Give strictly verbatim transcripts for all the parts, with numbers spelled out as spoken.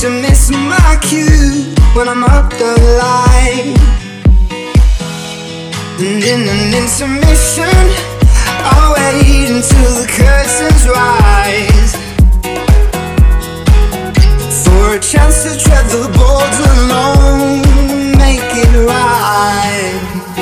to miss my cue when I'm up the line. And in an intermission, I'll wait until the curtains rise, for a chance to tread the boards alone, make it right.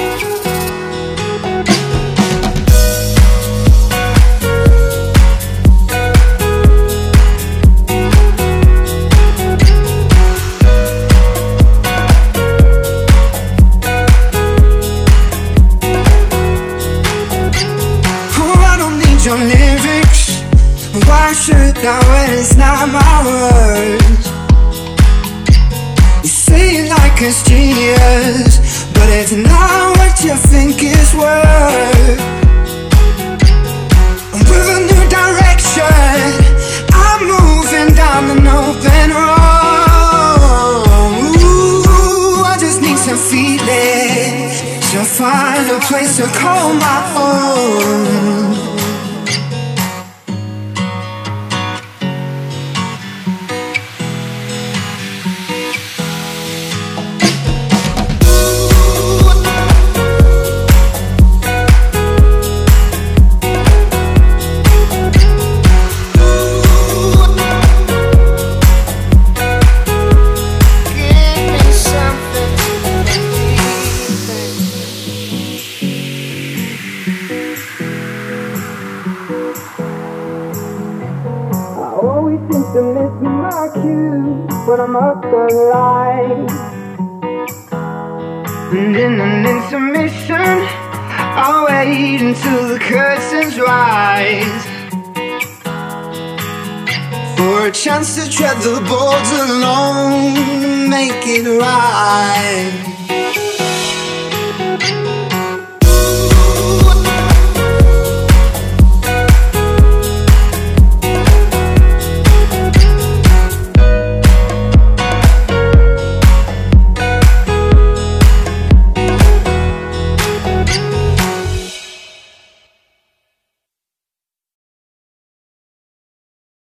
Your lyrics, why should I when it's not my words? You say it like it's genius, but it's not what you think it's worth. With a new direction, I'm moving down an open road. Ooh, I just need some feeling to find a place to call my own. Always seem to miss my cue when I'm up the line. And in an intermission, I'll wait until the curtains rise, for a chance to tread the boards alone, make it right.